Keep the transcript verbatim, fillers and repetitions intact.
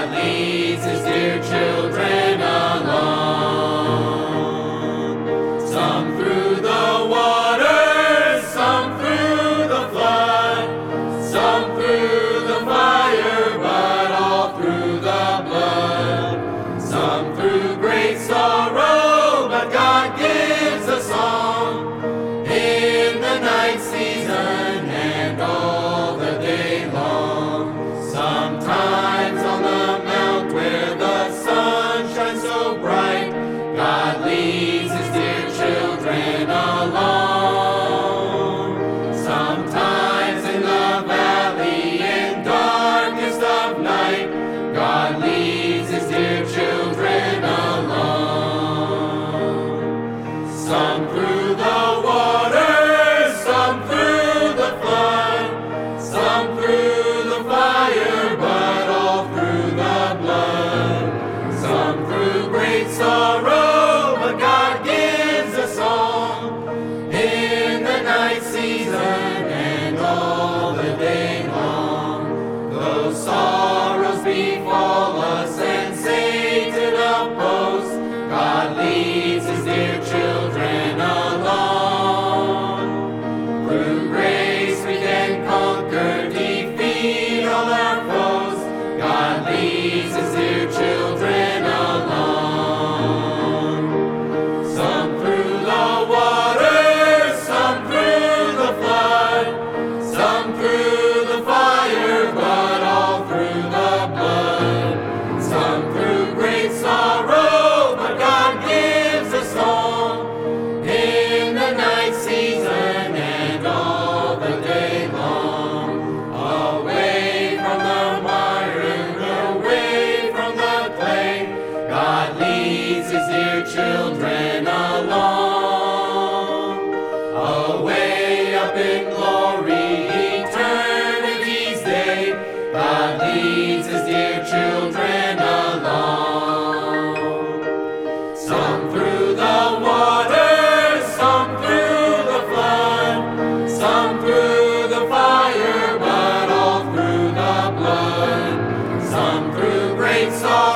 God leads his dear children along. Some through the waters, some through the flood, some through the fire, but all through the blood. Some through great sorrow, but God gives a song in the night season and all the day long. Sometimes on the mount where the sun shines so bright, God leads his dear children along. Sometimes in the valley in darkest of night, God leads his dear children along. Some through the waters, some through the flood, some through the fire, but all through the blood. Some through great sorrow, but God gives a song in the night season and all the day long. Though sorrows befall us and Satan oppose, God leads his dear children along. Through grace we can conquer, defeat all our foes. God leads his dear children along. Some through the waters, some through the flood, some through the fire, but all through the blood. Some through great sorrow, but God gives a song in the night season and all the day long. Away from the mire and away from the clay, God leads his dear children along. Away up in glory, eternity's day, God leads his dear children along. Some through the waters, some through the flood, some through the fire, but all through the blood. Some through great sorrow,